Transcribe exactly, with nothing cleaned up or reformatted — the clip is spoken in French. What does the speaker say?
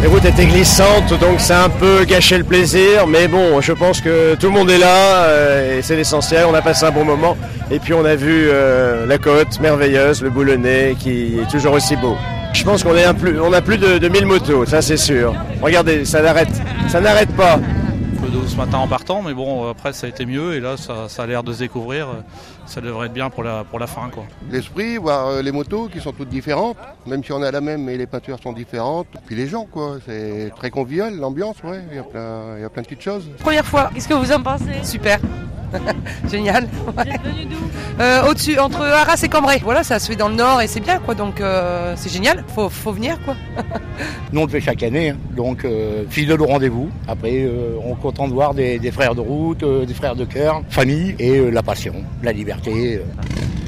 Les routes étaient glissantes, donc ça a un peu gâché le plaisir. Mais bon, je pense que tout le monde est là euh, et c'est l'essentiel. On a passé un bon moment. Et puis on a vu euh, la côte merveilleuse, le Boulonnais qui est toujours aussi beau. Je pense qu'on est un plus, on a plus de, de mille motos, ça c'est sûr. Regardez, ça n'arrête, ça n'arrête pas. Un peu d'eau ce matin en partant, mais bon, après ça a été mieux et là ça, ça a l'air de se découvrir. Ça devrait être bien pour la, pour la fin, quoi. L'esprit, voir euh, les motos qui sont toutes différentes, même si on a la même, mais les peintures sont différentes. Puis les gens, quoi, c'est très convivial, l'ambiance, ouais, il y a plein, il y a plein de petites choses. Première fois, qu'est-ce que vous en pensez? Super. Génial. Vous êtes venu d'où? euh, Au-dessus, entre Arras et Cambrai. Voilà, ça se fait dans le nord et c'est bien, quoi. Donc euh, c'est génial. Faut, faut venir, quoi. Nous on le fait chaque année, hein. Donc euh, fidèle au rendez-vous. Après, euh, on est content de voir des, des frères de route, euh, des frères de cœur, famille et euh, la passion, la liberté. Euh.